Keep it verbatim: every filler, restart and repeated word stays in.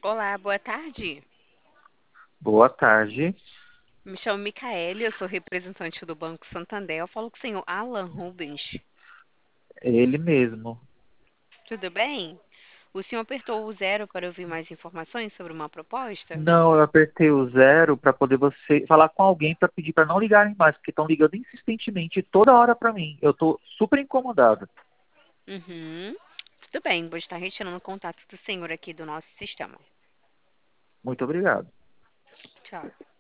Olá, boa tarde. Boa tarde, Me chamo Micaele, eu sou representante do Banco Santander. Eu falo com o senhor Alan Rubens. ele mesmo. Tudo bem? O senhor apertou o zero para ouvir mais informações sobre uma proposta? Não, eu apertei o zero para poder você falar com alguém para pedir para não ligarem mais, porque estão ligando insistentemente toda hora para mim. Eu estou super incomodado. Uhum. Tudo bem, vou estar retirando o contato do senhor aqui do nosso sistema. Muito obrigado. Tchau.